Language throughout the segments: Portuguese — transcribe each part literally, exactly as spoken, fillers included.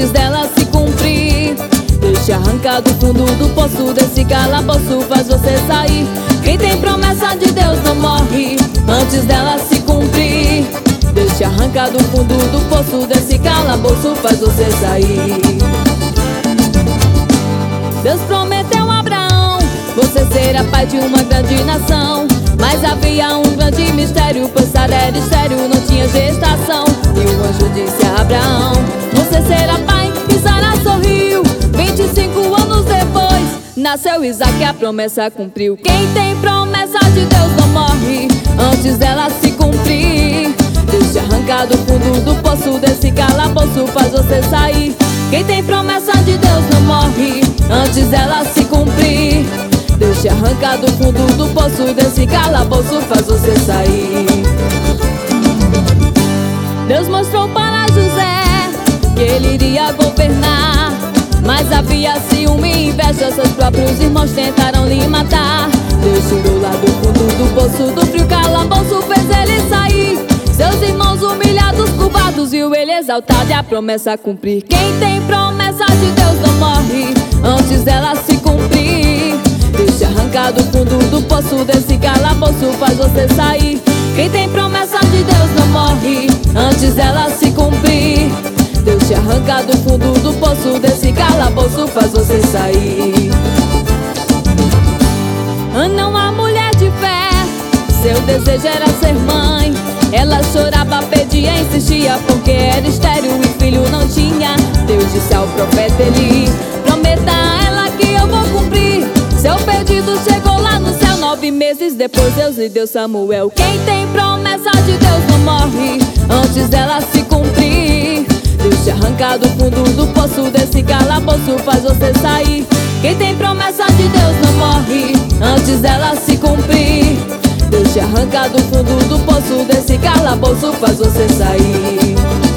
antes dela se cumprir. Deus te arranca do fundo do poço, desse calabouço faz você sair. Quem tem promessa de Deus não morre antes dela se cumprir. Deus te arranca do fundo do poço, desse calabouço faz você sair. Deus prometeu a Abraão: você será pai de uma grande nação. Mas havia um grande mistério, pois Sara era estéril, não tinha gestação. E o anjo disse a Abraão: você será pai, e Sara sorriu. Vinte e cinco anos depois nasceu Isaque, a promessa cumpriu. Quem tem promessa de Deus não morre antes dela se cumprir. Deus te arranca do fundo do poço, desse calabouço faz você sair. Quem tem promessa de Deus não morre antes dela se cumprir. Deus te arranca do fundo do poço, desse calabouço faz você sair. Deus mostrou para José que ele iria governar, mas havia ciúme e inveja, seus próprios irmãos tentaram lhe matar. Deus tirou lá do fundo do poço, do frio calabouço fez ele sair. Seus irmãos humilhados, curvados, viu ele exaltado e a promessa cumprir. Quem tem promessa de Deus não morre antes dela se cumprir. Deus te arranca do fundo do poço, desse calabouço faz você sair. Quem tem promessa de Deus não morre antes dela se cumprir. Deus te arranca do fundo do poço, desse calabouço faz você sair. Não há mulher de fé, seu desejo era ser mãe. Ela chorava, pedia, insistia, porque era estéril e filho não tinha. Deus disse ao profeta Eli: prometa a ela que eu vou cumprir. Seu pedido chegou lá no céu. Nove meses depois Deus lhe deu Samuel. Quem tem promessa de Deus não morre antes dela se cumprir. Deus te arranca do fundo do poço, desse calabouço faz você sair. Quem tem promessa de Deus não morre antes dela se cumprir. Deus te arranca do fundo do poço, desse calabouço faz você sair.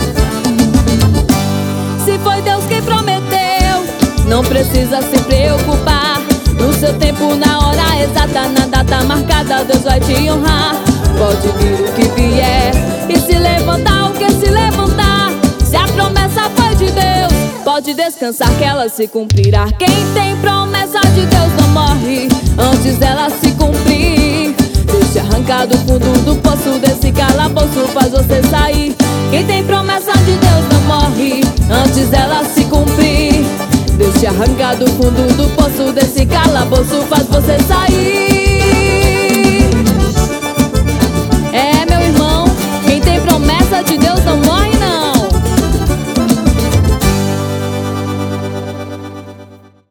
Se foi Deus quem prometeu, não precisa se preocupar. No seu tempo, na hora exata, na data marcada, Deus vai te honrar. Pode vir o que vier e se levantar o que se levantar. Se a promessa foi de Deus, pode descansar que ela se cumprirá. Quem tem promessa de Deus não morre antes dela se cumprir. Deus te arranca do fundo do poço, desse calabouço faz você sair. Quem tem promessa de Deus não morre antes dela se cumprir. Deus te arranca do fundo do poço, desse calabouço faz você sair. É, meu irmão, quem tem promessa de Deus não morre